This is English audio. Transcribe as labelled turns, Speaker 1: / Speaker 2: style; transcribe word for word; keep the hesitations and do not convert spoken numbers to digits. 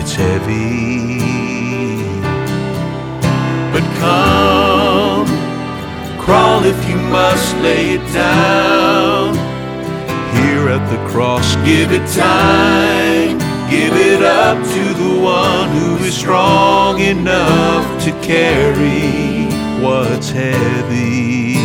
Speaker 1: it's heavy. But come, crawl if you must, lay it down. Here at the cross, give it time. Give it up to the one who is strong enough to carry what's heavy.